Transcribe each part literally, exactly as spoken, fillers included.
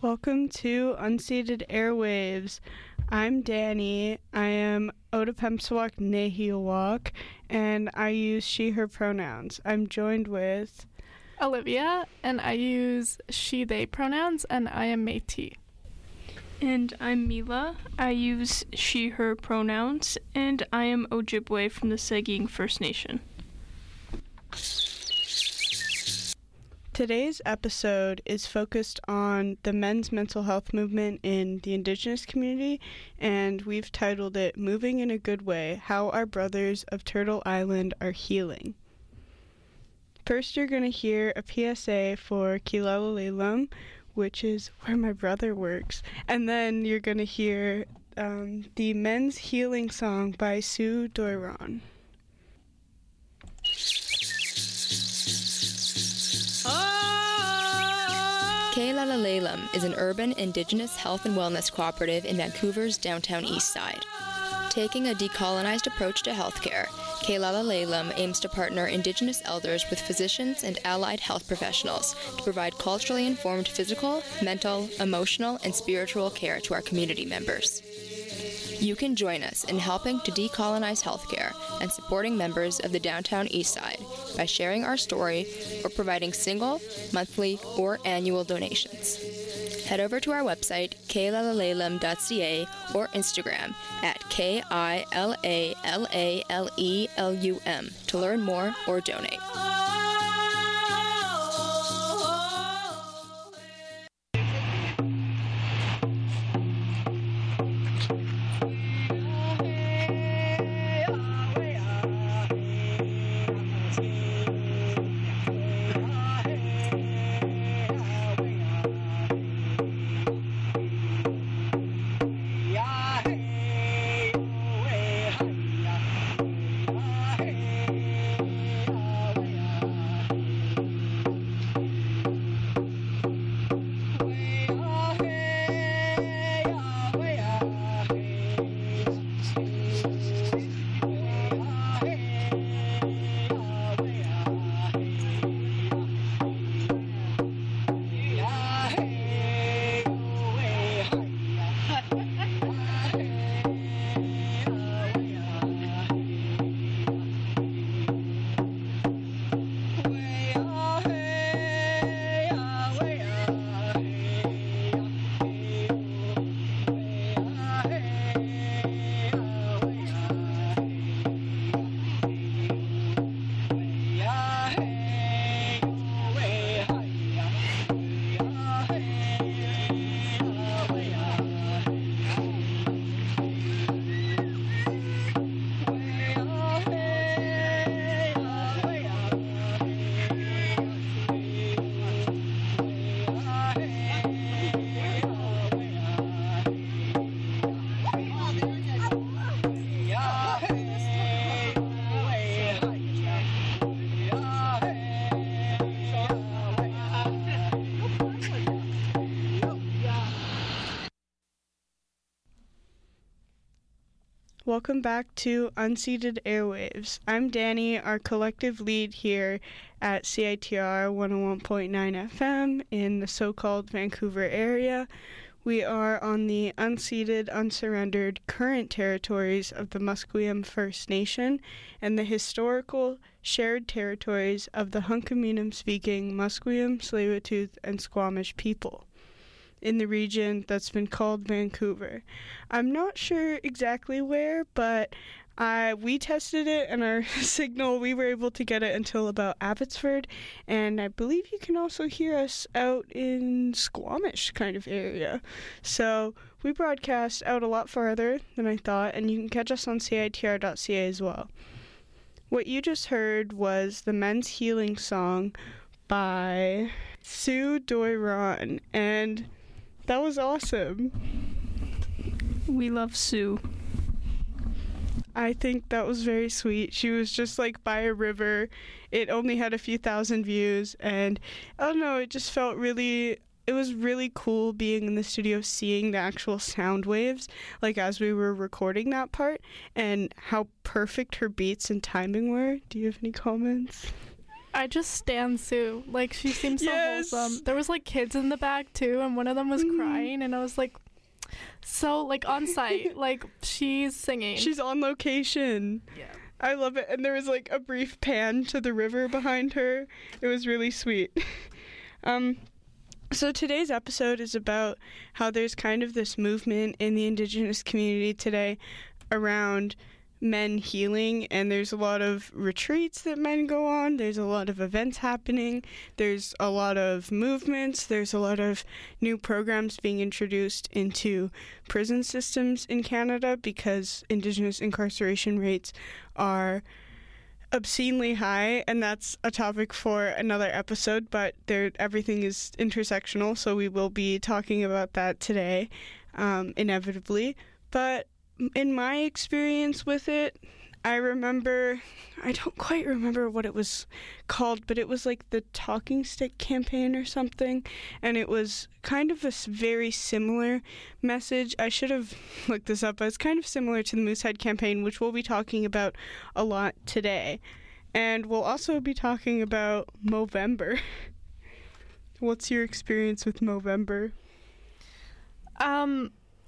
Welcome to Unceded Airwaves. I'm Danny. I am Otapemsawak Nehiawak, and I use she, her pronouns. I'm joined with Olivia, and I use she, they pronouns, and I am Métis. And I'm Mila. I use she, her pronouns, and I am Ojibwe from the Saging First Nation. Today's episode is focused on the men's mental health movement in the Indigenous community, and we've titled it Moving in a Good Way, How Our Brothers of Turtle Island Are Healing. First, you're going to hear a P S A for Kilalalalum, which is where my brother works, and then you're going to hear um, the Men's Healing Song by Sue Doiron. Kilalalalum is an urban Indigenous health and wellness cooperative in Vancouver's downtown east side. Taking a decolonized approach to healthcare, Kilalalalum aims to partner Indigenous elders with physicians and allied health professionals to provide culturally informed physical, mental, emotional, and spiritual care to our community members. You can join us in helping to decolonize healthcare and supporting members of the downtown east side by sharing our story or providing single, monthly, or annual donations. Head over to our website, kilalalalum dot c a, or Instagram at K I L A L A L E L U M to learn more or donate. Welcome back to Unceded Airwaves. I'm Danny, our collective lead here at C I T R one oh one point nine F M in the so-called Vancouver area. We are on the unceded, unsurrendered current territories of the Musqueam First Nation and the historical shared territories of the Hunkaminam-speaking Musqueam, Tsleil-Waututh, and Squamish people in the region that's been called Vancouver. I'm not sure exactly where, but I we tested it, and our signal, we were able to get it until about Abbotsford, and I believe you can also hear us out in Squamish kind of area. So we broadcast out a lot farther than I thought, and you can catch us on C I T R dot C A as well. What you just heard was the Men's Healing Song by Sue Doiron, and that was awesome. We love Sue. I think that was very sweet. She was just like by a river. It only had a few thousand views, and I don't know, it just felt really, it was really cool being in the studio, seeing the actual sound waves, like as we were recording that part, and how perfect her beats and timing were. Do you have any comments? I just stan Sue. Like, she seems so Yes. wholesome. There was, like, kids in the back, too, and one of them was Mhm. crying, and I was like, so, like, on site. Like, she's singing. She's on location. Yeah. I love it. And there was like a brief pan to the river behind her. It was really sweet. um, so today's episode is about how there's kind of this movement in the Indigenous community today around men healing, and there's a lot of retreats that men go on. There's a lot of events happening. There's a lot of movements. There's a lot of new programs being introduced into prison systems in Canada because Indigenous incarceration rates are obscenely high, and that's a topic for another episode, but there everything is intersectional, so we will be talking about that today, um, inevitably. But in my experience with it, I remember, I don't quite remember what it was called, but it was like the Talking Stick campaign or something, and it was kind of a s- very similar message. I should have looked this up, but it's kind of similar to the Moosehead campaign, which we'll be talking about a lot today. And we'll also be talking about Movember. What's your experience with Movember? Um,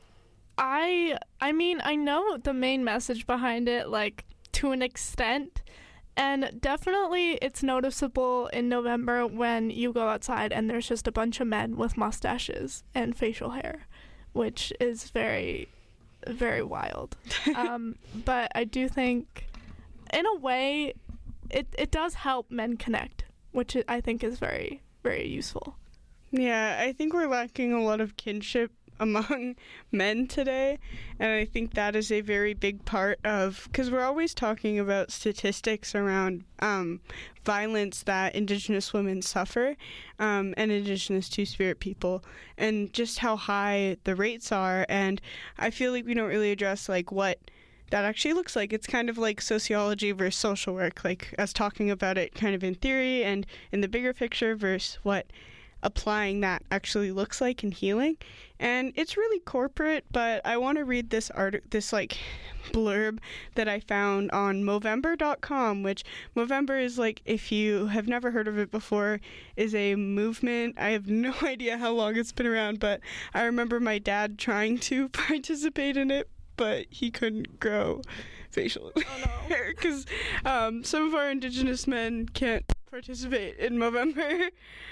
I I mean, I know the main message behind it, like, to an extent, and definitely it's noticeable in November when you go outside and there's just a bunch of men with mustaches and facial hair, which is very, very wild. um, but I do think, in a way, it, it does help men connect, which I think is very, very useful. Yeah, I think we're lacking a lot of kinship among men today, and I think that is a very big part of, because we're always talking about statistics around um, violence that Indigenous women suffer, um, and Indigenous Two-Spirit people, and just how high the rates are, and I feel like we don't really address like what that actually looks like. It's kind of like sociology versus social work, like us talking about it kind of in theory and in the bigger picture versus what applying that actually looks like in healing. And it's really corporate, but I want to read this art this like blurb that I found on Movember dot com, which Movember is, like, if you have never heard of it before, is a movement. I have no idea how long it's been around, but I remember my dad trying to participate in it, but he couldn't grow facial hair because um, some of our Indigenous men can't participate in Movember.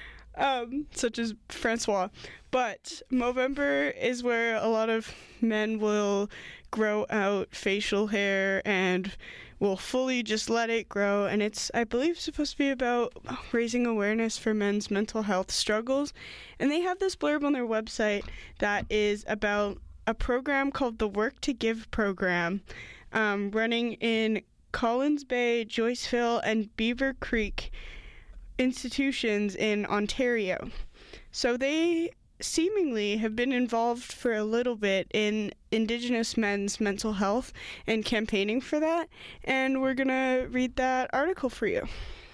Um, such as Francois. But Movember is where a lot of men will grow out facial hair and will fully just let it grow. And it's, I believe, supposed to be about raising awareness for men's mental health struggles. And they have this blurb on their website that is about a program called the Work to Give program, um, running in Collins Bay, Joyceville, and Beaver Creek institutions in Ontario. So they seemingly have been involved for a little bit in Indigenous men's mental health and campaigning for that, and we're gonna read that article for you.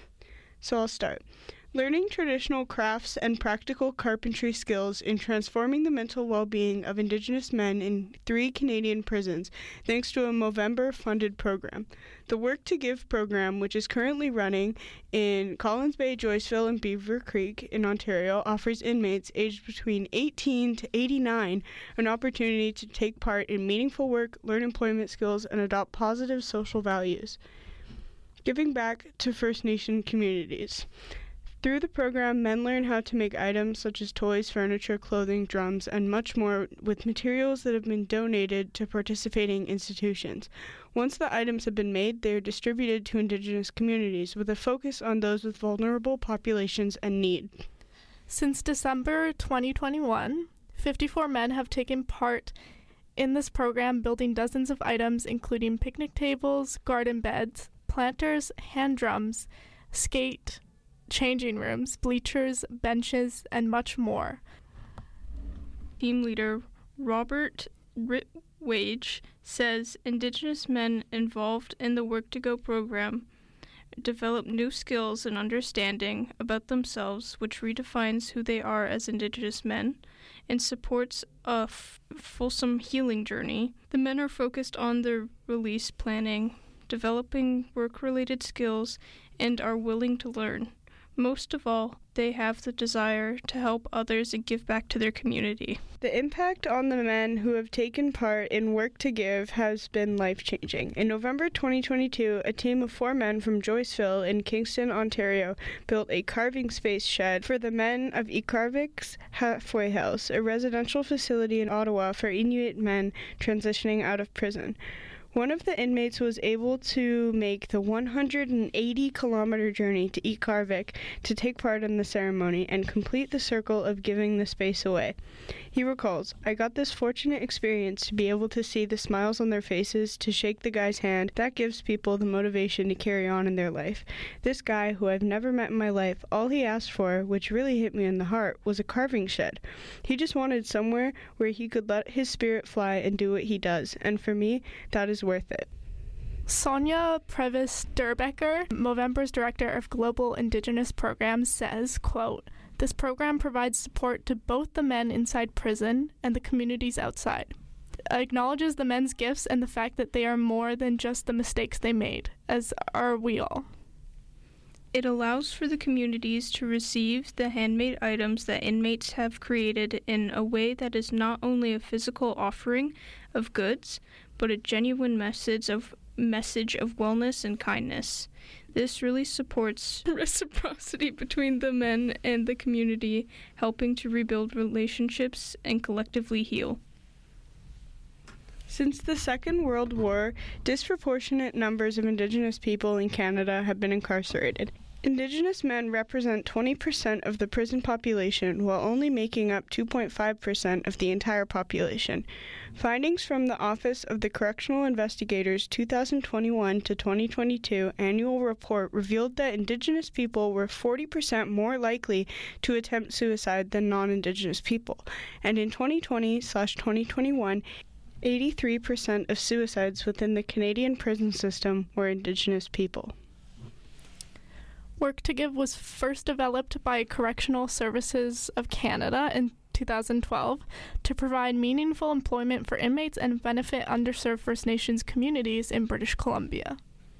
So I'll start. Learning traditional crafts and practical carpentry skills in transforming the mental well-being of Indigenous men in three Canadian prisons, thanks to a Movember-funded program. The Work to Give program, which is currently running in Collins Bay, Joyceville, and Beaver Creek in Ontario, offers inmates aged between eighteen to eighty-nine an opportunity to take part in meaningful work, learn employment skills, and adopt positive social values. Giving back to First Nation communities. Through the program, men learn how to make items such as toys, furniture, clothing, drums, and much more with materials that have been donated to participating institutions. Once the items have been made, they are distributed to Indigenous communities with a focus on those with vulnerable populations and need. Since December twenty twenty-one, fifty-four men have taken part in this program, building dozens of items, including picnic tables, garden beds, planters, hand drums, skate, changing rooms, bleachers, benches, and much more. Team leader Robert Ritwage says Indigenous men involved in the Work to Go program develop new skills and understanding about themselves, which redefines who they are as Indigenous men and supports a f- fulsome healing journey. The men are focused on their release planning, developing work-related skills, and are willing to learn. Most of all, they have the desire to help others and give back to their community. The impact on the men who have taken part in Work to Give has been life-changing. In November twenty twenty-two, a team of four men from Joyceville in Kingston, Ontario, built a carving space shed for the men of Iqaluit's Halfway House, a residential facility in Ottawa for Inuit men transitioning out of prison. One of the inmates was able to make the one hundred eighty kilometer journey to Iqaluit to take part in the ceremony and complete the circle of giving the space away. He recalls, "I got this fortunate experience to be able to see the smiles on their faces, to shake the guy's hand. That gives people the motivation to carry on in their life. This guy, who I've never met in my life, all he asked for, which really hit me in the heart, was a carving shed. He just wanted somewhere where he could let his spirit fly and do what he does, and for me, that is worth it." Sonia Previs-Durbecker, Movember's Director of Global Indigenous Programs, says, quote, "This program provides support to both the men inside prison and the communities outside. It acknowledges the men's gifts and the fact that they are more than just the mistakes they made, as are we all. It allows for the communities to receive the handmade items that inmates have created in a way that is not only a physical offering of goods, but a genuine message of message of wellness and kindness. This really supports reciprocity between the men and the community, helping to rebuild relationships and collectively heal." Since the Second World War, disproportionate numbers of Indigenous people in Canada have been incarcerated. Indigenous men represent twenty percent of the prison population, while only making up two point five percent of the entire population. Findings from the Office of the Correctional Investigator's two thousand twenty-one to twenty twenty-two annual report revealed that Indigenous people were forty percent more likely to attempt suicide than non-Indigenous people, and in twenty twenty to twenty twenty-one, eighty-three percent of suicides within the Canadian prison system were Indigenous people. Work to Give was first developed by Correctional Services of Canada in two thousand twelve to provide meaningful employment for inmates and benefit underserved First Nations communities in British Columbia.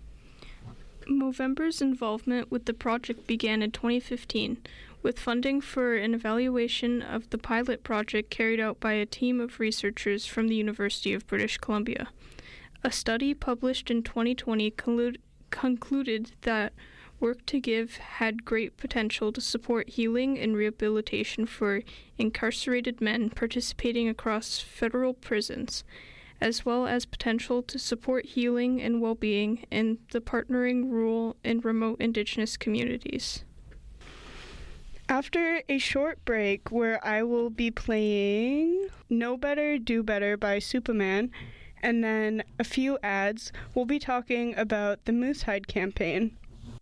Movember's involvement with the project began in twenty fifteen, with funding for an evaluation of the pilot project carried out by a team of researchers from the University of British Columbia. A study published in twenty twenty conclu- concluded that Work to Give had great potential to support healing and rehabilitation for incarcerated men participating across federal prisons, as well as potential to support healing and well-being in the partnering rural and remote Indigenous communities. After a short break where I will be playing Know Better, Do Better by Superman, and then a few ads, we'll be talking about the Moosehide campaign.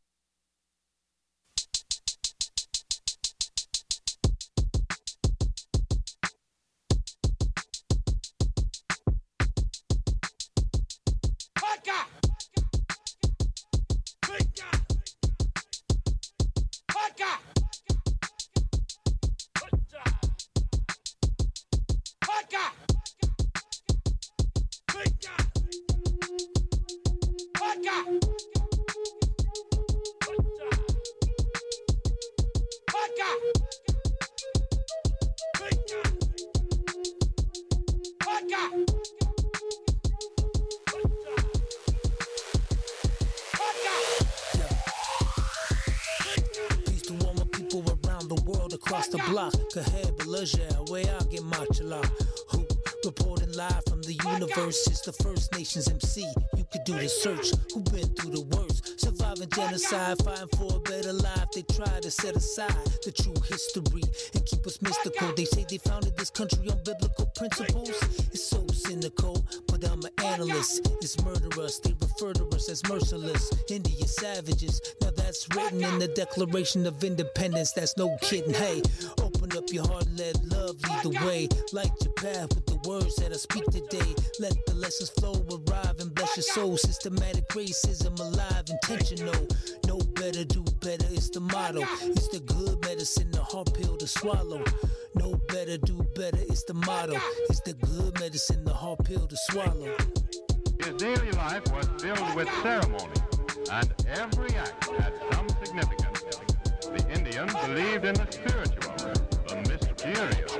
Across the block, Kaheb, Leger, where I get my chala. Who reporting live from the universe? It's the First Nations M C. You could do the search. Who been through the worst? Surviving genocide, fighting for a better life. They try to set aside the true history and keep us mystical. They say they founded this country on biblical principles. It's so cynical, but I'm an analyst. It's murderous. They refer to us as merciless. Indian savages. Now that's written in the Declaration of Independence. That's no kidding. Hey, open up your heart and let love lead the way. Light your path with the words that I speak today. Let the lessons flow, arrive and bless your soul. Systematic racism alive, intentional. Know better, do better, it's the motto. It's the good medicine, the hard pill to swallow. Know better, do better, it's the motto. It's the good medicine, the hard pill to swallow. His daily life was filled with ceremony. and every act had some significance. The Indians believed in the spiritual, the mysterious.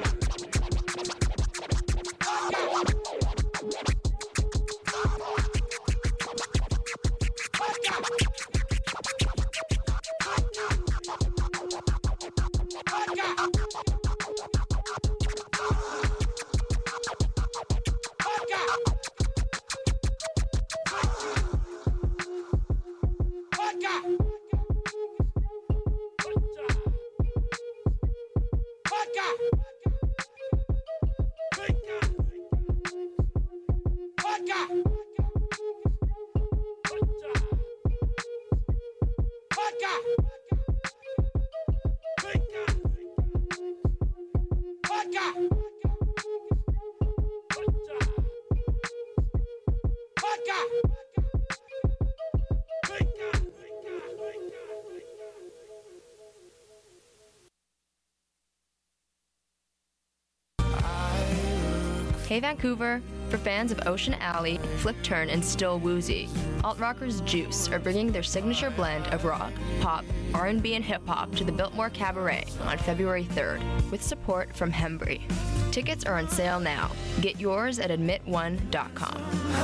Hey Vancouver, for fans of Ocean Alley, Flip Turn, and Still Woozy, alt-rockers Juice are bringing their signature blend of rock, pop, R and B, and hip-hop to the Biltmore Cabaret on February third, with support from Hembry. Tickets are on sale now. Get yours at admit one dot com.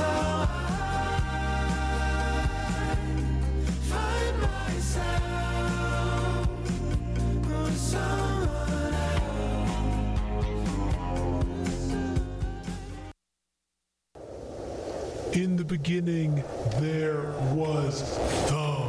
In the beginning, there was Thumb.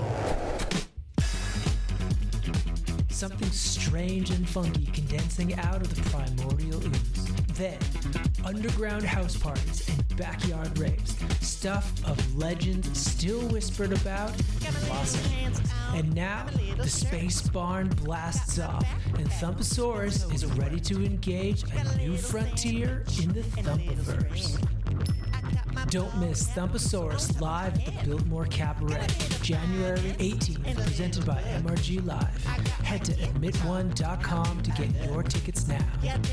Something strange and funky condensing out of the primordial ooze. Then, underground house parties and backyard raves. Stuff of legend still whispered about in Los Angeles. And now, the Space Barn blasts off, and Thumpasaurus is ready to engage a new frontier in the Thumpaverse. Don't miss Thumpasaurus live at the Biltmore Cabaret, January eighteenth, presented by M R G Live. Head to admit one dot com to get your tickets now.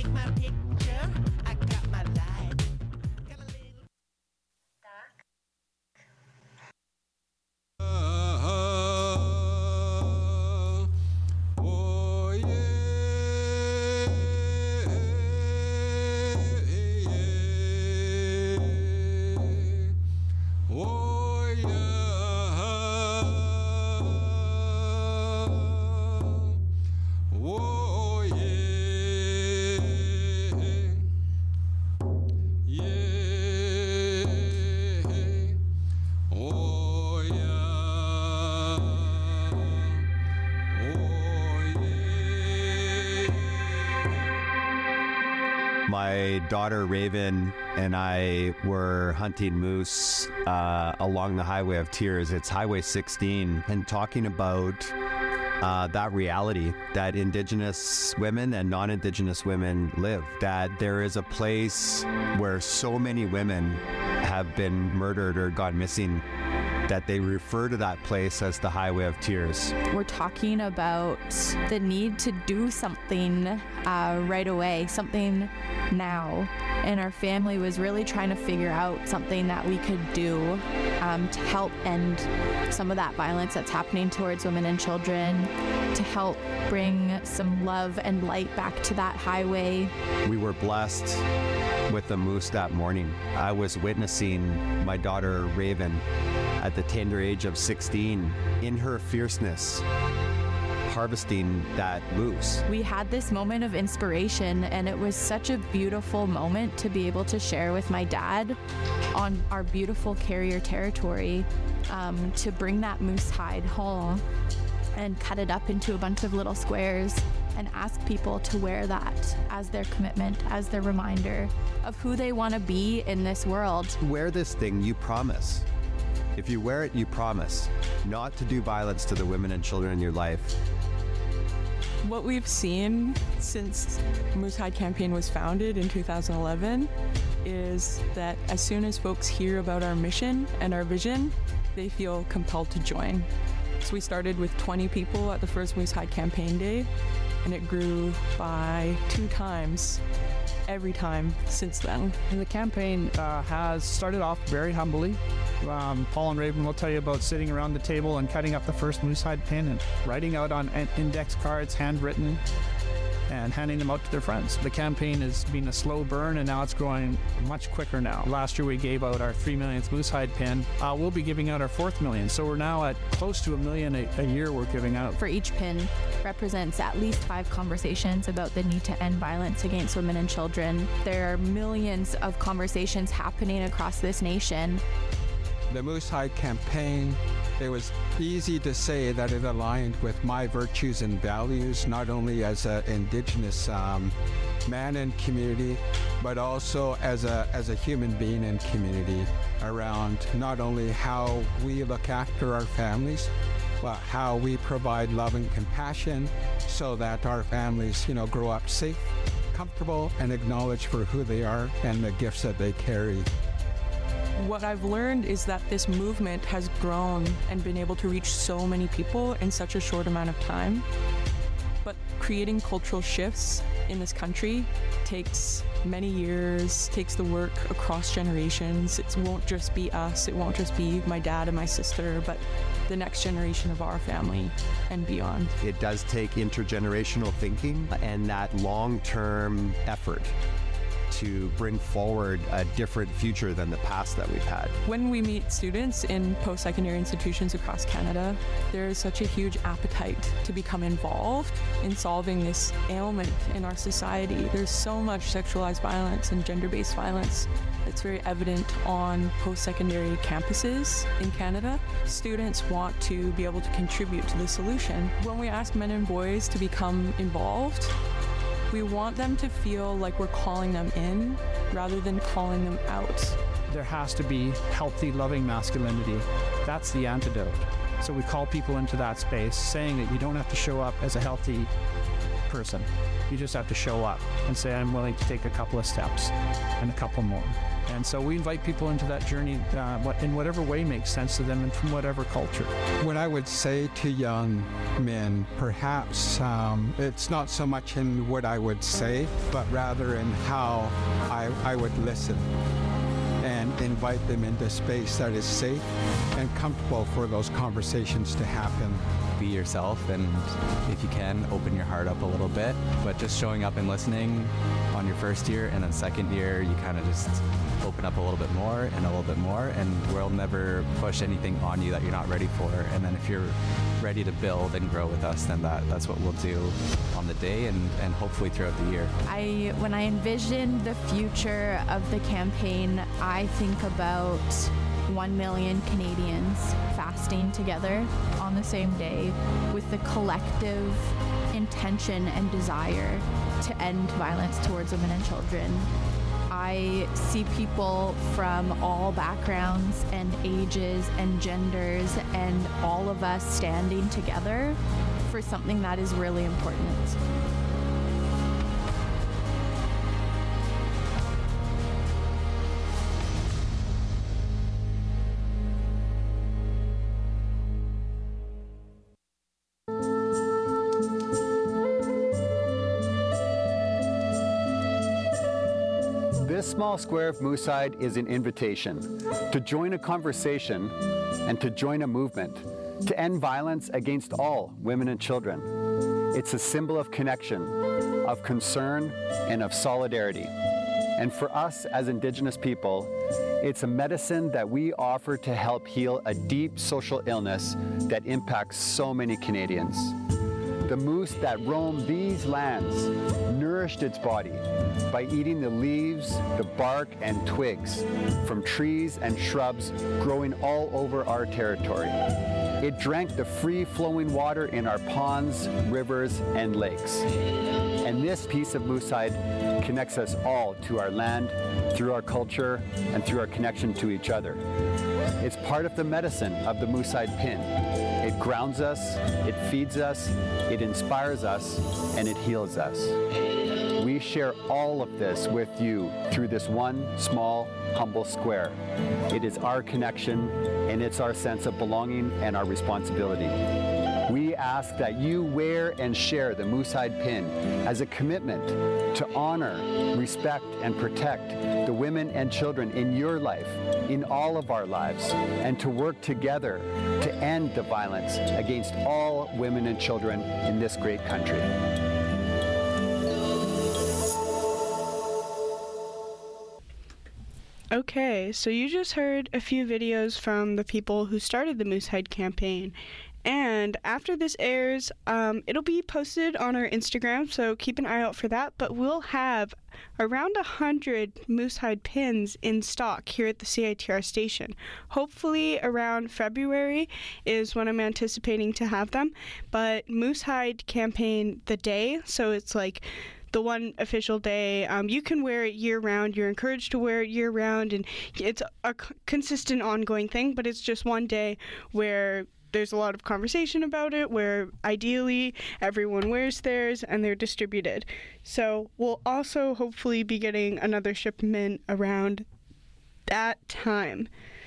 My daughter Raven and I were hunting moose uh, along the Highway of Tears. It's Highway sixteen, and talking about uh, that reality that Indigenous women and non-Indigenous women live. That there is a place where so many women have been murdered or gone missing, that they refer to that place as the Highway of Tears. We're talking about the need to do something uh, right away, something now. And our family was really trying to figure out something that we could do um, to help end some of that violence that's happening towards women and children, to help bring some love and light back to that highway. We were blessed with the moose that morning. I was witnessing my daughter Raven at the tender age of sixteen, in her fierceness, harvesting that moose. We had this moment of inspiration, and it was such a beautiful moment to be able to share with my dad on our beautiful Carrier territory, um, to bring that moose hide home and cut it up into a bunch of little squares and ask people to wear that as their commitment, as their reminder of who they want to be in this world. Wear this thing, you promise. If you wear it, you promise not to do violence to the women and children in your life. What we've seen since Moose Hide Campaign was founded in two thousand eleven is that as soon as folks hear about our mission and our vision, they feel compelled to join. So we started with twenty people at the first Moose Hide Campaign Day, and it grew by two times every time since then. And the campaign uh, has started off very humbly. Um, Paul and Raven will tell you about sitting around the table and cutting up the first moose hide pin and writing out on index cards, handwritten, and handing them out to their friends. The campaign has been a slow burn, and now it's growing much quicker now. Last year we gave out our three millionth moose hide pin. Uh, we'll be giving out our fourth million, so we're now at close to a million a, a year we're giving out. For each pin represents at least five conversations about the need to end violence against women and children. There are millions of conversations happening across this nation. The Moose Hide campaign, it was easy to say that it aligned with my virtues and values, not only as an Indigenous um, man in community, but also as a, as a human being in community, around not only how we look after our families, but how we provide love and compassion so that our families, you know, grow up safe, comfortable, and acknowledged for who they are and the gifts that they carry. What I've learned is that this movement has grown and been able to reach so many people in such a short amount of time. But creating cultural shifts in this country takes many years, takes the work across generations. It won't just be us, it won't just be my dad and my sister, but the next generation of our family and beyond. It does take intergenerational thinking and that long-term effort to bring forward a different future than the past that we've had. When we meet students in post-secondary institutions across Canada, there is such a huge appetite to become involved in solving this ailment in our society. There's so much sexualized violence and gender-based violence. It's very evident on post-secondary campuses in Canada. Students want to be able to contribute to the solution. When we ask men and boys to become involved, we want them to feel like we're calling them in rather than calling them out. There has to be healthy, loving masculinity. That's the antidote. So we call people into that space, saying that you don't have to show up as a healthy person. You just have to show up and say, I'm willing to take a couple of steps and a couple more. And so we invite people into that journey uh, in whatever way makes sense to them and from whatever culture. What I would say to young men, perhaps um, it's not so much in what I would say, but rather in how I, I would listen and invite them into space that is safe and comfortable for those conversations to happen. Be yourself, and if you can, open your heart up a little bit, but just showing up and listening on your first year, and then second year you kind of just open up a little bit more and a little bit more, and we'll never push anything on you that you're not ready for. And then if you're ready to build and grow with us, then that, that's what we'll do on the day and, and hopefully throughout the year. I, when I envision the future of the campaign, I think about one million Canadians fasting together on the same day with the collective intention and desire to end violence towards women and children. I see people from all backgrounds and ages and genders, and all of us standing together for something that is really important. This small square of Moose Hide is an invitation to join a conversation and to join a movement to end violence against all women and children. It's a symbol of connection, of concern, and of solidarity. And for us as Indigenous people, it's a medicine that we offer to help heal a deep social illness that impacts so many Canadians. The moose that roamed these lands nourished its body by eating the leaves, the bark, and twigs from trees and shrubs growing all over our territory. It drank the free-flowing water in our ponds, rivers, and lakes. And this piece of moose hide connects us all to our land, through our culture, and through our connection to each other. It's part of the medicine of the moose hide pin. It grounds us, it feeds us, it inspires us, and it heals us. We share all of this with you through this one small, humble square. It is our connection, and it's our sense of belonging and our responsibility. We ask that you wear and share the Moosehide pin as a commitment to honor, respect, and protect the women and children in your life, in all of our lives, and to work together to end the violence against all women and children in this great country. Okay, so you just heard a few videos from the people who started the Moosehide campaign. And after this airs, um, it'll be posted on our Instagram, so keep an eye out for that. But we'll have around one hundred Moosehide pins in stock here at the C I T R station. Hopefully around February is when I'm anticipating to have them. But Moosehide campaign the day, so it's like the one official day. Um, you can wear it year-round. You're encouraged to wear it year-round, and it's a c- consistent, ongoing thing, but it's just one day where there's a lot of conversation about it, where ideally everyone wears theirs and they're distributed. So we'll also hopefully be getting another shipment around that time.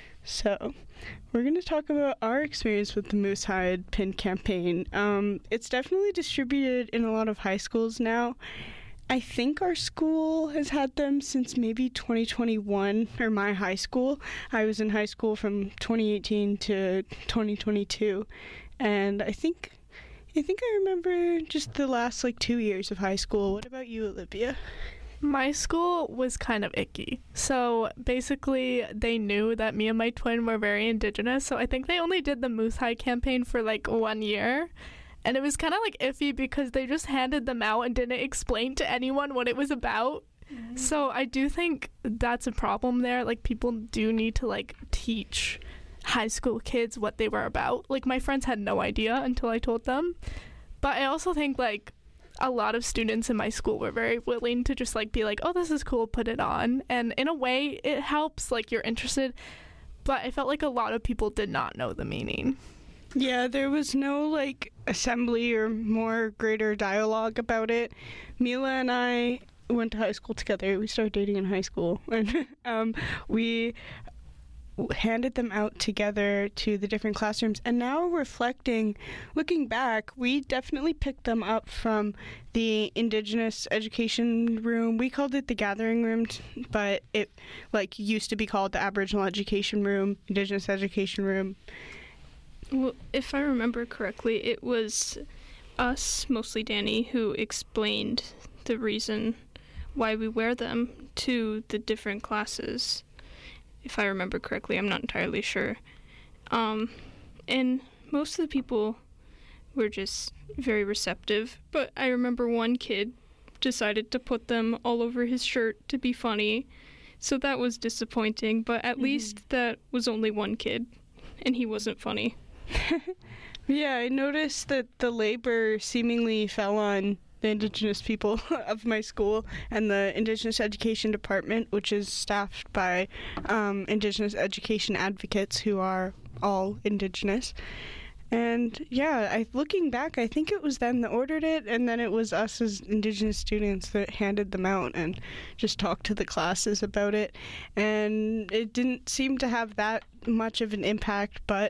So we're going to talk about our experience with the Moosehide pin campaign. Um, it's definitely distributed in a lot of high schools now. I think our school has had them since maybe twenty twenty-one, or my high school. I was in high school from twenty eighteen to twenty twenty-two, and I think I think I remember just the last like two years of high school. What about you, Olivia? My school was kind of icky. So basically, they knew that me and my twin were very Indigenous, so I think they only did the Moosehide campaign for like one year. And it was kind of like iffy because they just handed them out and didn't explain to anyone what it was about. Mm-hmm. So I do think that's a problem there. Like, people do need to like teach high school kids what they were about. Like, my friends had no idea until I told them. But I also think like a lot of students in my school were very willing to just like be like, oh, this is cool, put it on. And in a way it helps, like you're interested. But I felt like a lot of people did not know the meaning. Yeah, there was no, like, assembly or more greater dialogue about it. Mila and I went to high school together. We started dating in high school. And um, we handed them out together to the different classrooms. And now reflecting, looking back, we definitely picked them up from the Indigenous education room. We called it the gathering room, but it, like, used to be called the Aboriginal education room, Indigenous education room. Well, if I remember correctly, it was us, mostly Danny, who explained the reason why we wear them to the different classes. If I remember correctly, I'm not entirely sure. Um, and most of the people were just very receptive, but I remember one kid decided to put them all over his shirt to be funny, so that was disappointing, but at mm-hmm. least that was only one kid, and he wasn't funny. Yeah, I noticed that the labor seemingly fell on the Indigenous people of my school and the Indigenous Education Department, which is staffed by um, Indigenous education advocates who are all Indigenous. And yeah, I, looking back, I think it was them that ordered it, and then it was us as Indigenous students that handed them out and just talked to the classes about it. And it didn't seem to have that much of an impact, but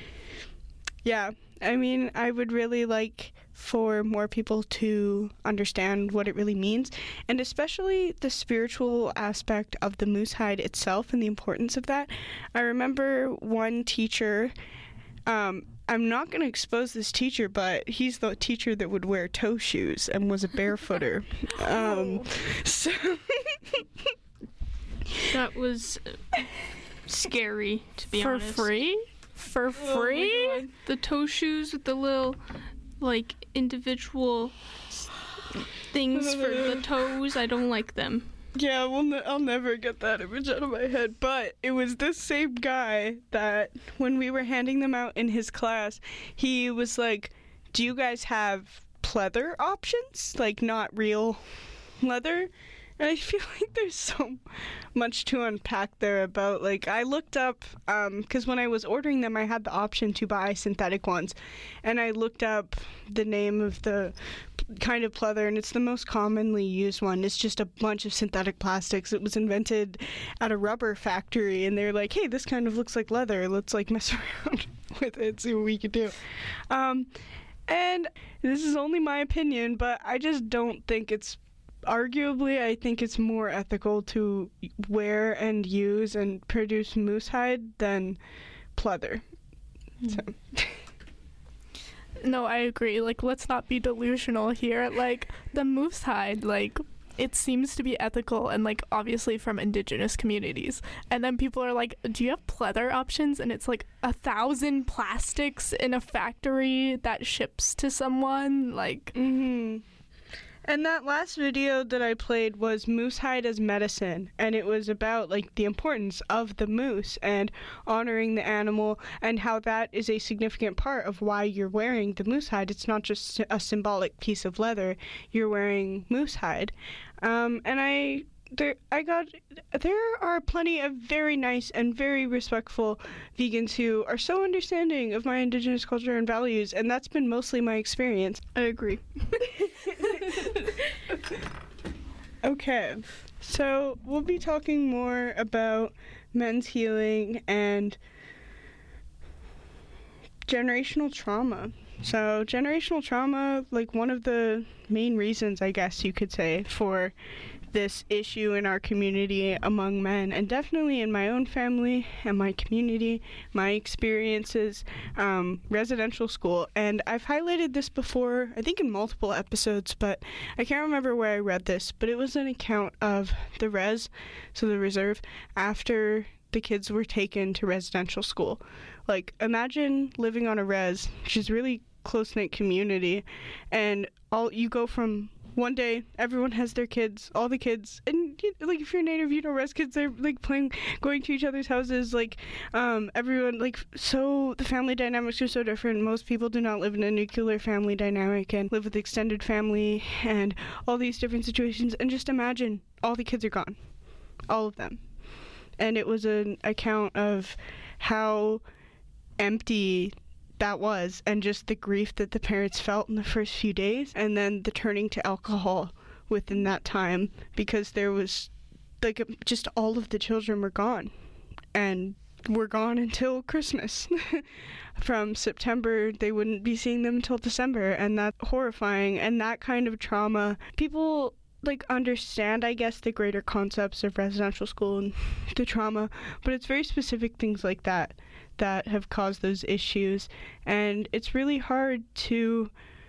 yeah, I mean, I would really like for more people to understand what it really means, and especially the spiritual aspect of the Moosehide itself and the importance of that. I remember one teacher, um, I'm not going to expose this teacher, but he's the teacher that would wear toe shoes and was a barefooter. um, so that was scary, to be For honest. For free? For free? Oh, the toe shoes with the little, like, individual things for the toes. I don't like them. Yeah, well, ne- I'll never get that image out of my head. But it was this same guy that when we were handing them out in his class, he was like, do you guys have pleather options? Like, not real leather? And I feel like there's so much to unpack there about, like, I looked up, um, because when I was ordering them, I had the option to buy synthetic ones. And I looked up the name of the kind of pleather, and it's the most commonly used one. It's just a bunch of synthetic plastics. It was invented at a rubber factory, and they're like, hey, this kind of looks like leather. Let's, like, mess around with it, see what we could do. Um, And this is only my opinion, but I just don't think it's, arguably, I think it's more ethical to wear and use and produce moose hide than pleather. Mm. So. No, I agree. Like, let's not be delusional here. Like, the moose hide, like, it seems to be ethical and, like, obviously from indigenous communities. And then people are like, do you have pleather options? And it's like a thousand plastics in a factory that ships to someone. Like, mm-hmm. And that last video that I played was moose hide as medicine, and it was about like the importance of the moose and honoring the animal and how that is a significant part of why you're wearing the moose hide. It's not just a symbolic piece of leather, you're wearing moose hide. Um, and I there I got there are plenty of very nice and very respectful vegans who are so understanding of my indigenous culture and values, and that's been mostly my experience. I agree. Okay, so we'll be talking more about men's healing and generational trauma. So generational trauma, like one of the main reasons, I guess you could say, for this issue in our community among men, and definitely in my own family and my community, my experiences, um, residential school. And I've highlighted this before, I think in multiple episodes, but I can't remember where I read this, but it was an account of the res, so the reserve, after the kids were taken to residential school. Like, imagine living on a res, which is really close-knit community, and all you go from one day, everyone has their kids, all the kids, and like if you're Native, you know, res kids, they're like playing, going to each other's houses, like um, everyone, like, so the family dynamics are so different. Most people do not live in a nuclear family dynamic and live with extended family and all these different situations. And just imagine, all the kids are gone, all of them. And it was an account of how empty that was, and just the grief that the parents felt in the first few days, and then the turning to alcohol within that time, because there was like just all of the children were gone, and were gone until Christmas. From September, they wouldn't be seeing them until December, and that's horrifying. And that kind of trauma, people like understand, I guess, the greater concepts of residential school and the trauma, but it's very specific things like that that have caused those issues. And it's really hard to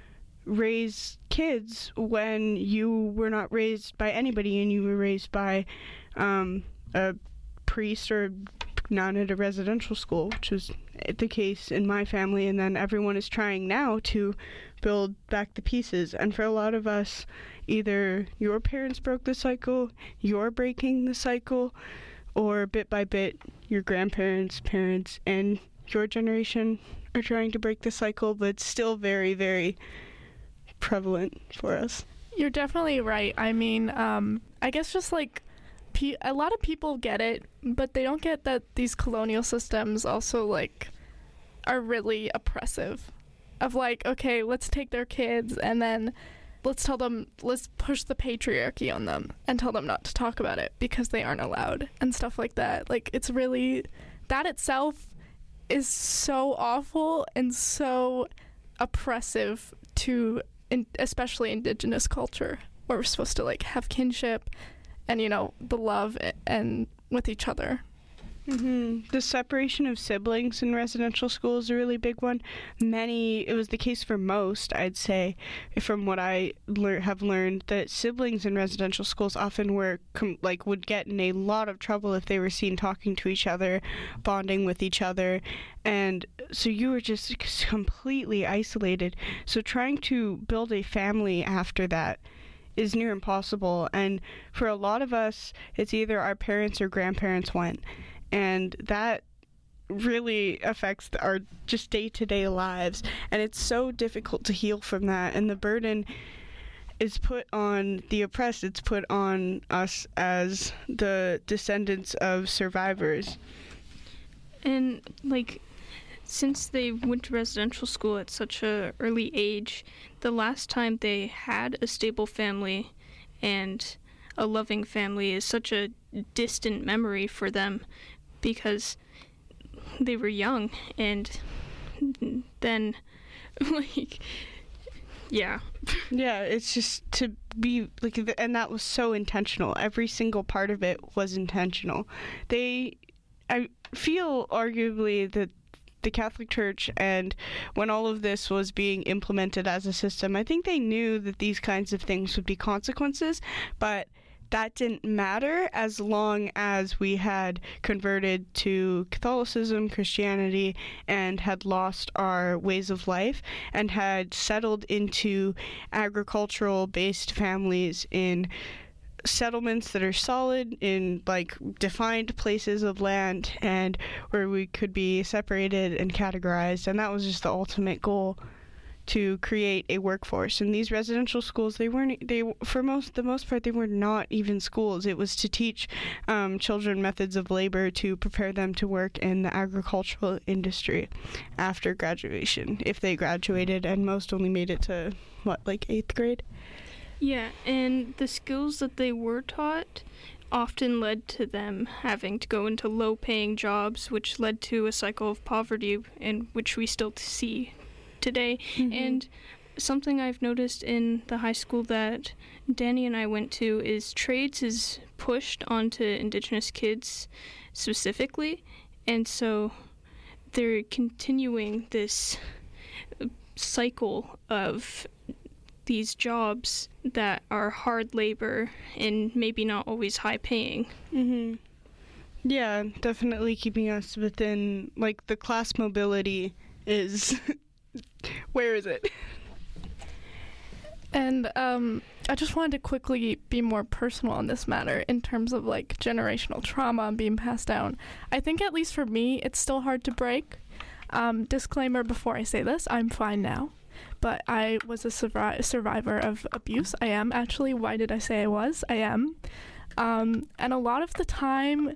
raise kids when you were not raised by anybody and you were raised by um, a priest or nun at a residential school, which was the case in my family. And then everyone is trying now to build back the pieces. And for a lot of us, either your parents broke the cycle, you're breaking the cycle, or bit by bit, your grandparents, parents, and your generation are trying to break the cycle, but it's still very, very prevalent for us. You're definitely right. I mean, um, I guess just like pe- a lot of people get it, but they don't get that these colonial systems also like are really oppressive. Of like, okay, let's take their kids and then let's tell them, let's push the patriarchy on them and tell them not to talk about it because they aren't allowed and stuff like that. Like, it's really, that itself is so awful and so oppressive to in, especially indigenous culture, where we're supposed to like have kinship and, you know, the love and with each other. Mm-hmm. The separation of siblings in residential school is a really big one. Many, it was the case for most, I'd say, from what I lear- have learned, that siblings in residential schools often were, com- like, would get in a lot of trouble if they were seen talking to each other, bonding with each other, and so you were just completely isolated. So trying to build a family after that is near impossible, and for a lot of us, it's either our parents or grandparents went. And that really affects our just day-to-day lives. And it's so difficult to heal from that. And the burden is put on the oppressed. It's put on us as the descendants of survivors. And, like, since they went to residential school at such a early age, the last time they had a stable family and a loving family is such a distant memory for them, because they were young, and then like Yeah. Yeah, it's just to be like, and that was so intentional. Every single part of it was intentional. They, I feel arguably that the Catholic Church, and when all of this was being implemented as a system, I think they knew that these kinds of things would be consequences, but that didn't matter as long as we had converted to Catholicism, Christianity, and had lost our ways of life and had settled into agricultural-based families in settlements that are solid in like defined places of land and where we could be separated and categorized. And that was just the ultimate goal, to create a workforce. And these residential schools, they weren't, they, for most, the most part, they were not even schools. It was to teach um, children methods of labor to prepare them to work in the agricultural industry after graduation, if they graduated, and most only made it to, what, like eighth grade? Yeah, and the skills that they were taught often led to them having to go into low-paying jobs, which led to a cycle of poverty, in which we still see today. Mm-hmm. And something I've noticed in the high school that Danny and I went to is trades is pushed onto Indigenous kids specifically, and so they're continuing this cycle of these jobs that are hard labor and maybe not always high paying. Mm-hmm. Yeah, definitely keeping us within, like, the class mobility is where is it? And um, I just wanted to quickly be more personal on this matter in terms of like generational trauma being passed down. I think at least for me, it's still hard to break. Um, disclaimer before I say this, I'm fine now, but I was a survi- survivor of abuse. I am actually. Why did I say I was? I am. Um, and a lot of the time,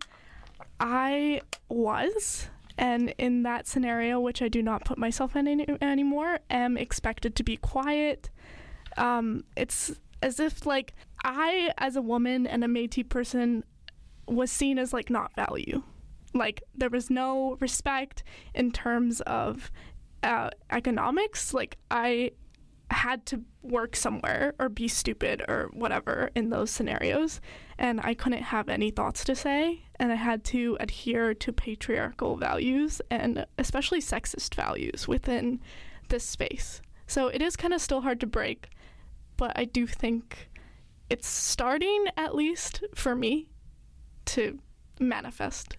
I was. And in that scenario, which I do not put myself in any, anymore, am expected to be quiet. Um, it's as if, like, I, as a woman and a Métis person, was seen as, like, not value. Like, there was no respect in terms of uh, economics. Like, I had to work somewhere or be stupid or whatever in those scenarios, and I couldn't have any thoughts to say, and I had to adhere to patriarchal values and especially sexist values within this space. So it is kind of still hard to break, but I do think it's starting, at least for me, to manifest.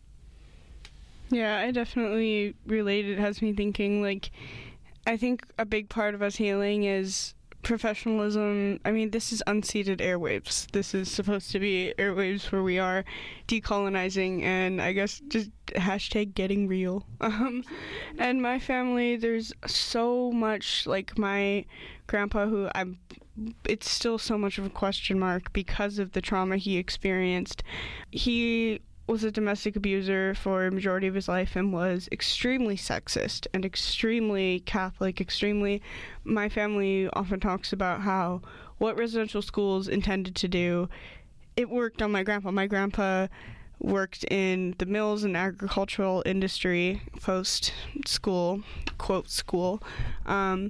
Yeah, I definitely relate. It has me thinking, like, I think a big part of us healing is professionalism. I mean, this is unceded airwaves. This is supposed to be airwaves where we are decolonizing, and I guess just hashtag getting real. Um, and my family, there's so much, like my grandpa, who I'm, it's still so much of a question mark because of the trauma he experienced. He was a domestic abuser for a majority of his life and was extremely sexist and extremely Catholic, extremely... My family often talks about how what residential schools intended to do, it worked on my grandpa. My grandpa worked in the mills and agricultural industry post-school, quote, school, um,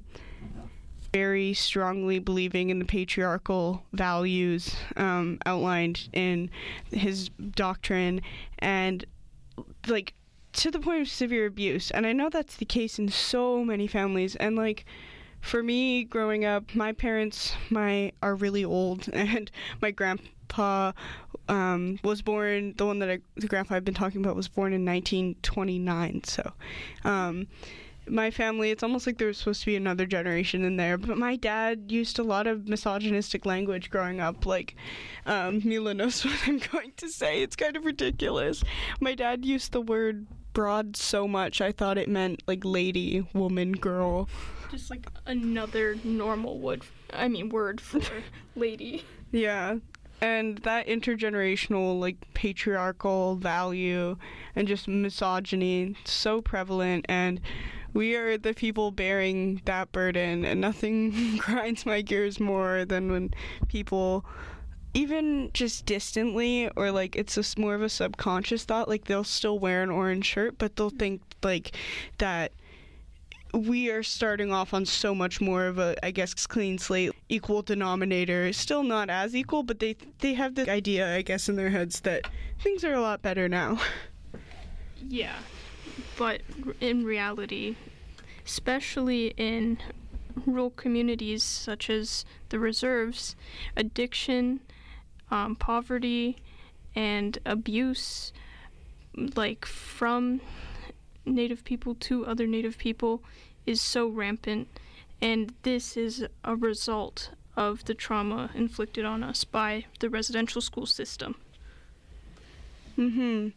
very strongly believing in the patriarchal values um, outlined in his doctrine, and like to the point of severe abuse. And I know that's the case in so many families. And like for me growing up, my parents my are really old, and my grandpa um, was born, the one that I, the grandpa I've been talking about was born in nineteen twenty-nine. So um, my family, it's almost like there was supposed to be another generation in there. But my dad used a lot of misogynistic language growing up. Like, um, Mila knows what I'm going to say. It's kind of ridiculous. My dad used the word broad so much, I thought it meant, like, lady, woman, girl. Just, like, another normal word, I mean, word for lady. Yeah. And that intergenerational, like, patriarchal value and just misogyny, so prevalent. And we are the people bearing that burden, and nothing grinds my gears more than when people, even just distantly, or like it's just more of a subconscious thought, like they'll still wear an orange shirt, but they'll think like that we are starting off on so much more of a, I guess, clean slate, equal denominator. Still not as equal, but they they have the idea, I guess, in their heads that things are a lot better now. Yeah, but in reality, especially in rural communities such as the reserves, addiction, um, poverty, and abuse, like from Native people to other Native people, is so rampant, and this is a result of the trauma inflicted on us by the residential school system. Mm-hmm.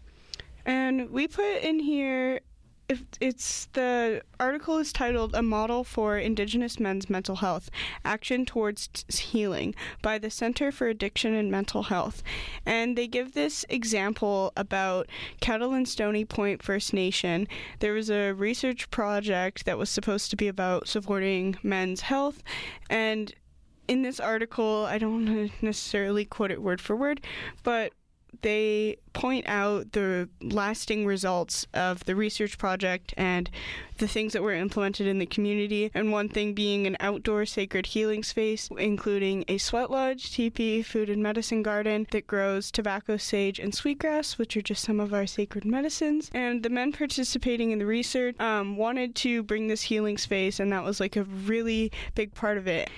And we put in here, if it's the article is titled "A Model for Indigenous Men's Mental Health: Action Towards Healing" by the Center for Addiction and Mental Health. And they give this example about Kettle and Stony Point First Nation. There was a research project that was supposed to be about supporting men's health, and in this article, I don't want to necessarily quote it word for word, but they point out the lasting results of the research project and the things that were implemented in the community, and one thing being an outdoor sacred healing space, including a sweat lodge, teepee, food and medicine garden that grows tobacco, sage, and sweetgrass, which are just some of our sacred medicines. And the men participating in the research um, wanted to bring this healing space, and that was like a really big part of it.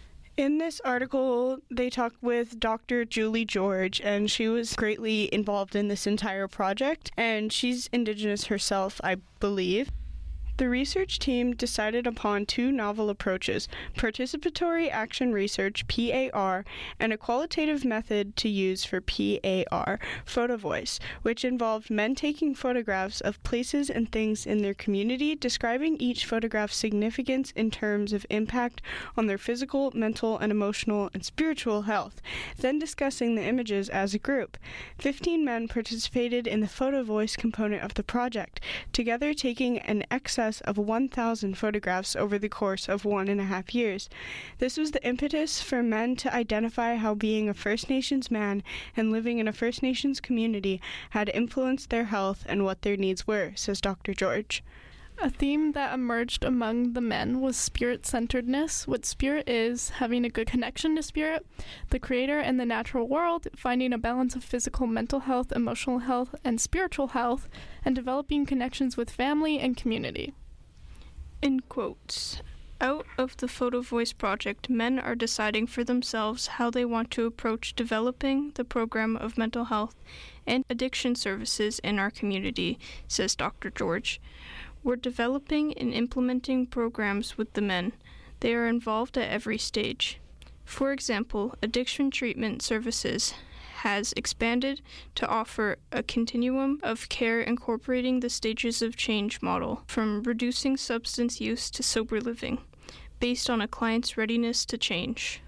In this article, they talk with Doctor Julie George, and she was greatly involved in this entire project, and she's Indigenous herself, I believe. The research team decided upon two novel approaches: participatory action research, P A R, and a qualitative method to use for P A R, photo voice, which involved men taking photographs of places and things in their community, describing each photograph's significance in terms of impact on their physical, mental, and emotional and spiritual health, then discussing the images as a group. Fifteen men participated in the photo voice component of the project, together taking an excess of one thousand photographs over the course of one and a half years. This was the impetus for men to identify how being a First Nations man and living in a First Nations community had influenced their health and what their needs were, says Doctor George. A theme that emerged among the men was spirit-centeredness. What spirit is, having a good connection to spirit, the creator and the natural world, finding a balance of physical, mental health, emotional health, and spiritual health, and developing connections with family and community. In quotes, out of the Photo Voice project, men are deciding for themselves how they want to approach developing the program of mental health and addiction services in our community, says Doctor George. We're developing and implementing programs with the men. They are involved at every stage. For example, addiction treatment services has expanded to offer a continuum of care incorporating the stages of change model, from reducing substance use to sober living, based on a client's readiness to change.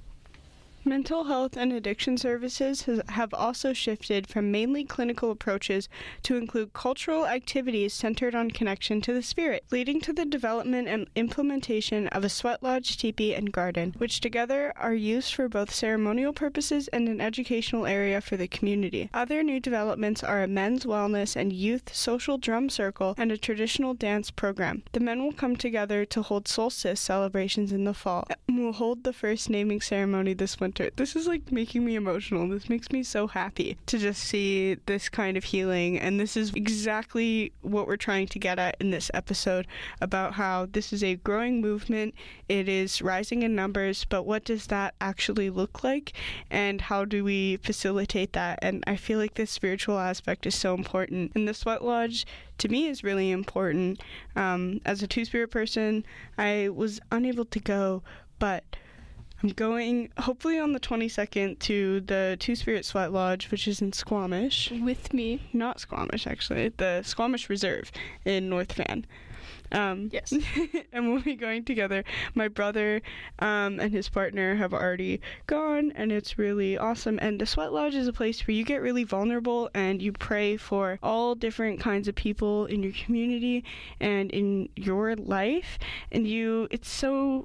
Mental health and addiction services has, have also shifted from mainly clinical approaches to include cultural activities centered on connection to the spirit, leading to the development and implementation of a sweat lodge, teepee, and garden, which together are used for both ceremonial purposes and an educational area for the community. Other new developments are a men's wellness and youth social drum circle and a traditional dance program. The men will come together to hold solstice celebrations in the fall and will hold the first naming ceremony this winter. This is like making me emotional. This makes me so happy to just see this kind of healing, and this is exactly what we're trying to get at in this episode about how this is a growing movement. It is rising in numbers, but what does that actually look like, and how do we facilitate that? And I feel like this spiritual aspect is so important, and the Sweat Lodge to me is really important. Um, as a Two-Spirit person, I was unable to go, but I'm going, hopefully on the twenty-second, to the Two-Spirit Sweat Lodge, which is in Squamish. With me. Not Squamish, actually. The Squamish Reserve in North Van. Um, yes. And we'll be going together. My brother um, and his partner have already gone, and it's really awesome. And the Sweat Lodge is a place where you get really vulnerable, and you pray for all different kinds of people in your community and in your life. And you, it's so...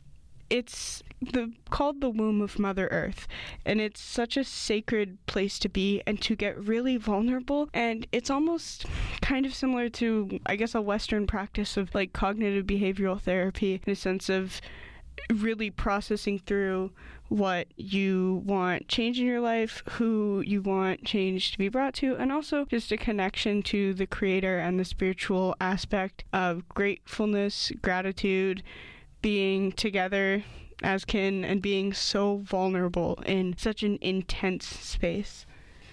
It's the called the womb of Mother Earth, and it's such a sacred place to be and to get really vulnerable, and it's almost kind of similar to, I guess, a Western practice of like cognitive behavioral therapy, in a sense of really processing through what you want change in your life, who you want change to be brought to, and also just a connection to the Creator and the spiritual aspect of gratefulness, gratitude, being together as kin, and being so vulnerable in such an intense space.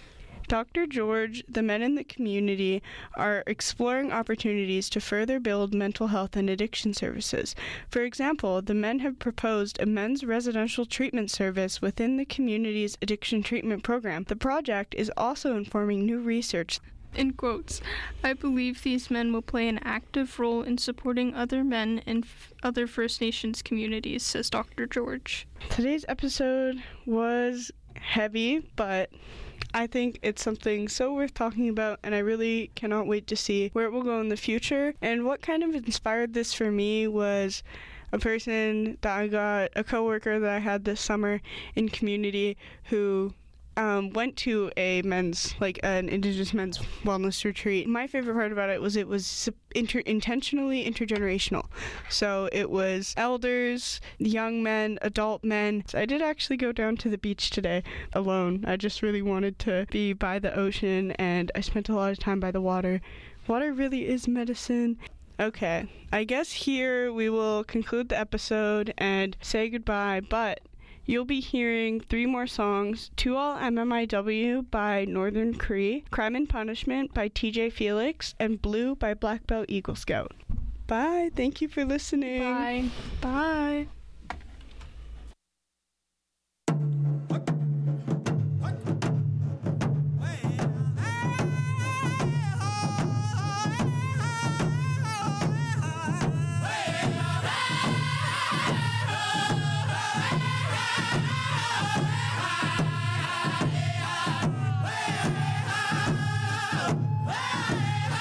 Doctor George, the men in the community are exploring opportunities to further build mental health and addiction services. For example, the men have proposed a men's residential treatment service within the community's addiction treatment program. The project is also informing new research. In quotes, I believe these men will play an active role in supporting other men in f- other First Nations communities, says Doctor George. Today's episode was heavy, but I think it's something so worth talking about, and I really cannot wait to see where it will go in the future. And what kind of inspired this for me was a person that I got, a coworker that I had this summer in community who um, went to a men's, like an Indigenous men's wellness retreat. My favorite part about it was it was inter- intentionally intergenerational. So it was elders, young men, adult men. So I did actually go down to the beach today alone. I just really wanted to be by the ocean, and I spent a lot of time by the water. Water really is medicine. Okay, I guess here we will conclude the episode and say goodbye, but you'll be hearing three more songs: To All M M I W by Northern Cree, Crime and Punishment by T J Felix, and Blue by Black Belt Eagle Scout. Bye. Thank you for listening. Bye. Bye.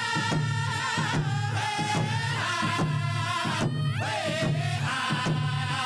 Hey,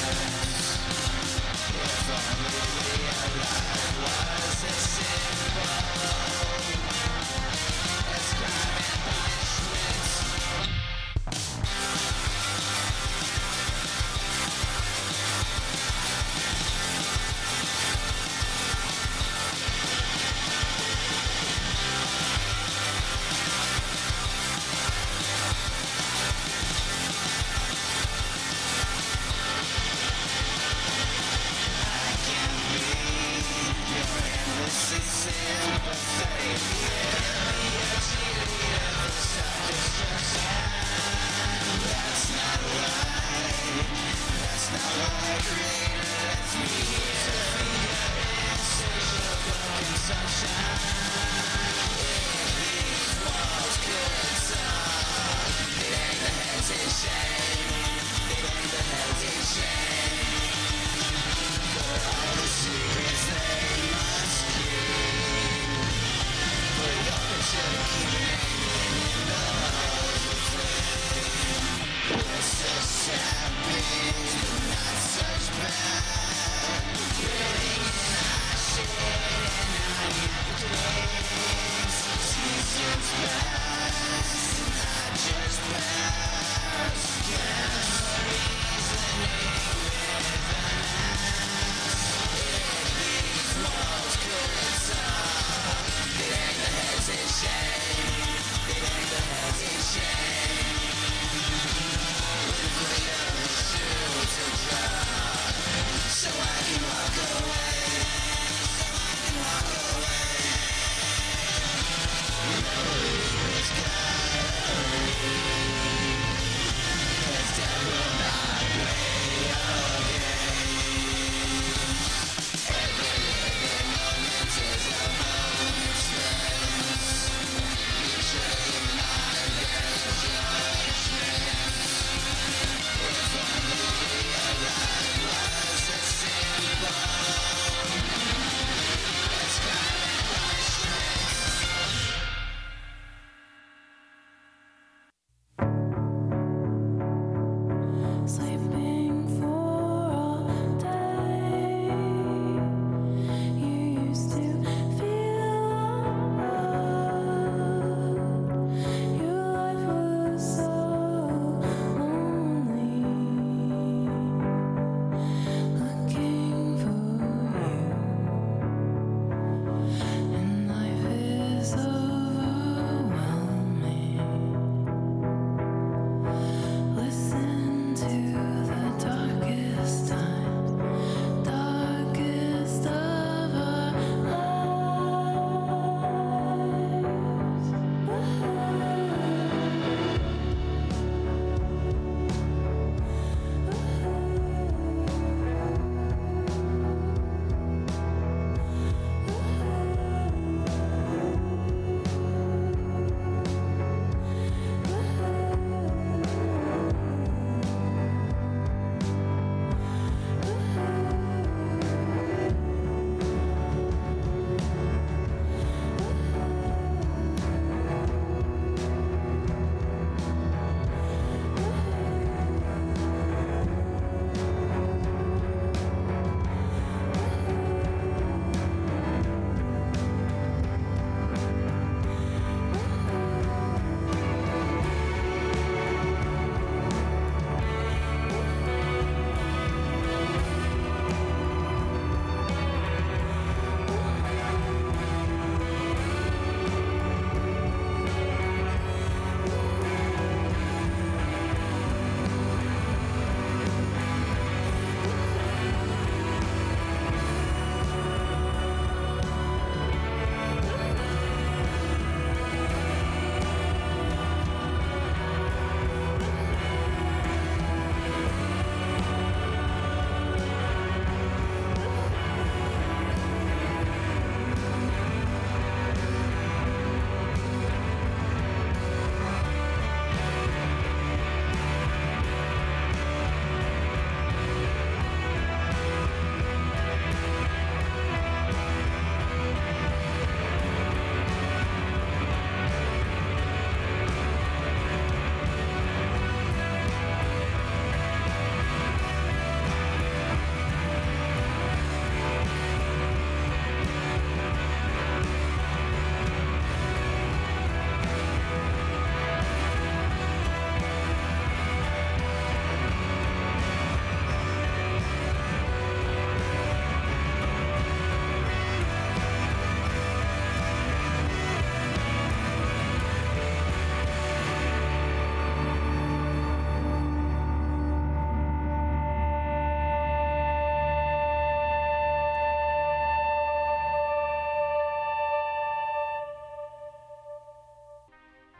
Not such bad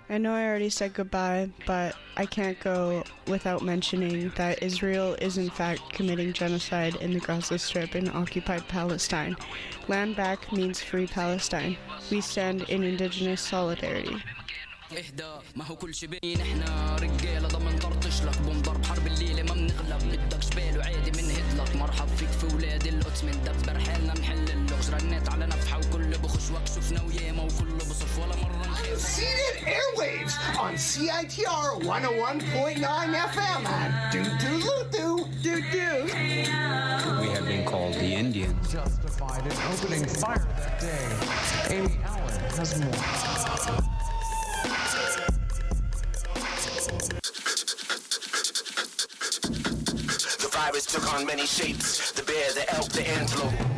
I know I already said goodbye, but I can't go without mentioning that Israel is in fact committing genocide in the Gaza Strip in occupied Palestine. Land back means free Palestine. We stand in Indigenous solidarity. اهدى ما هو كل شي بين احنا رجاله ضمن طرطش لك بنضرب حرب الليله ما بنغلب بدك جبال وعادي بنهد لك مرحب فيك في ولاد القدس من دبر حالنا نحل اللغز رنيت على نفحه وكل بخش وقت شفنا وياما وكله بصف ولا مره نخاف Unceded Airwaves on C I T R one oh one point nine F M at doo doo doo doo doo. We have been called the Indians. Justified in opening fire that day. Amy Allen has more. The virus took on many shapes. The bear, the elk, the antelope.